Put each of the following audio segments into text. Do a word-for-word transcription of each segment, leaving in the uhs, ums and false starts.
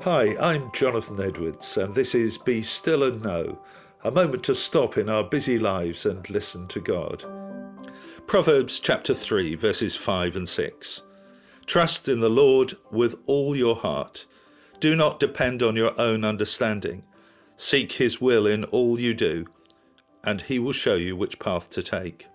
Hi, I'm Jonathan Edwards, and this is Be Still and Know, a moment to stop in our busy lives and listen to God. Proverbs chapter three, verses five and six. Trust in the Lord with all your heart. Do not depend on your own understanding. Seek his will in all you do, and he will show you which path to take.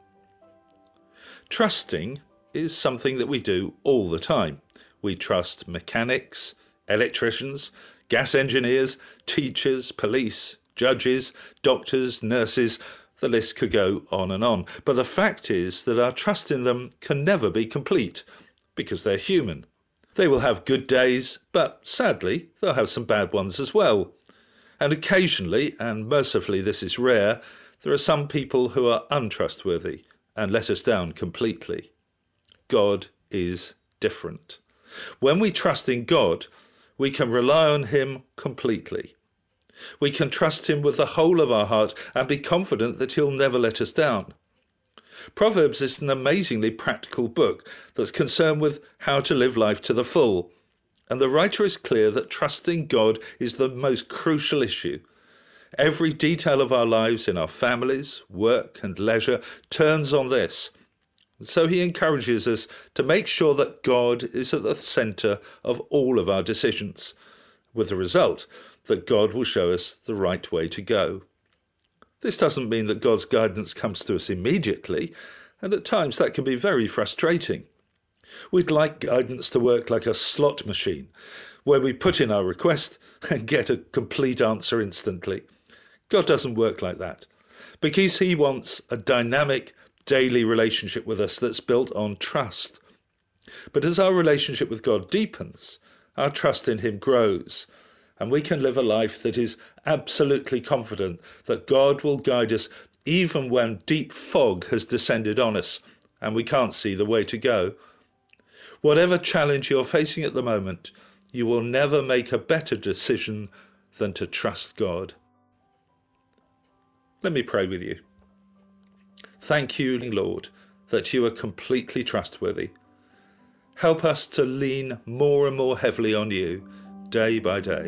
Trusting is something that we do all the time. We trust mechanics, electricians, gas engineers, teachers, police, judges, doctors, nurses. The list could go on and on. But the fact is that our trust in them can never be complete because they're human. They will have good days, but sadly, they'll have some bad ones as well. And occasionally, and mercifully this is rare, there are some people who are untrustworthy and let us down completely. God is different. When we trust in God, we can rely on him completely. We can trust him with the whole of our heart and be confident that he'll never let us down. Proverbs is an amazingly practical book that's concerned with how to live life to the full. And the writer is clear that trusting God is the most crucial issue. Every detail of our lives in our families, work and leisure turns on this. So he encourages us to make sure that God is at the centre of all of our decisions, with the result that God will show us the right way to go. This doesn't mean that God's guidance comes to us immediately, and at times that can be very frustrating. We'd like guidance to work like a slot machine, where we put in our request and get a complete answer instantly. God doesn't work like that, because he wants a dynamic, daily relationship with us that's built on trust. But as our relationship with God deepens, our trust in him grows, and we can live a life that is absolutely confident that God will guide us even when deep fog has descended on us and we can't see the way to go. Whatever challenge you're facing at the moment, you will never make a better decision than to trust God. Let me pray with you. Thank you, Lord, that you are completely trustworthy. Help us to lean more and more heavily on you, day by day.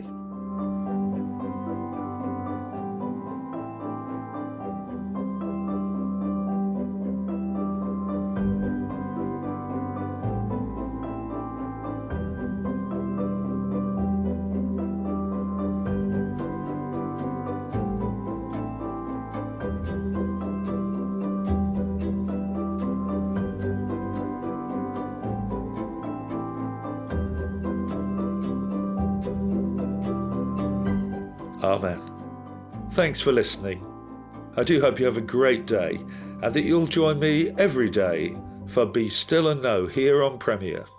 Amen. Thanks for listening. I do hope you have a great day and that you'll join me every day for Be Still and Know here on Premier.